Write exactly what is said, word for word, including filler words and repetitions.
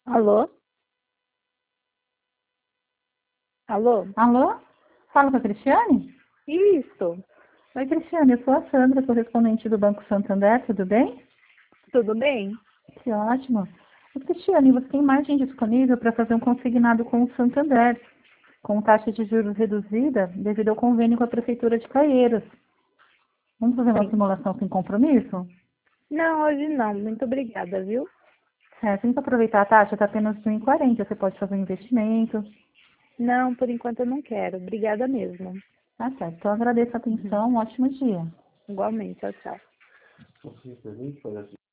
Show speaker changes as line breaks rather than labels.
Alô? Alô?
Alô? Fala com a Cristiane?
Isso,
Oi, Cristiane, eu sou a Sandra, correspondente do Banco Santander, tudo bem?
tudo bem?
Que ótimo. Ô, Cristiane, você tem margem disponível para fazer um consignado com o Santander, com taxa de juros reduzida devido ao convênio com a Prefeitura de Caieiras. Vamos fazer uma
Sim.
simulação sem compromisso?
Não, hoje não. Muito obrigada, viu?
É, tem que aproveitar a taxa, está apenas de um vírgula quarenta, você pode fazer um investimento.
Não, por enquanto eu não quero. Obrigada mesmo.
Tá certo, então agradeço a
Uhum.
atenção, um ótimo dia.
Igualmente. Tchau, tchau.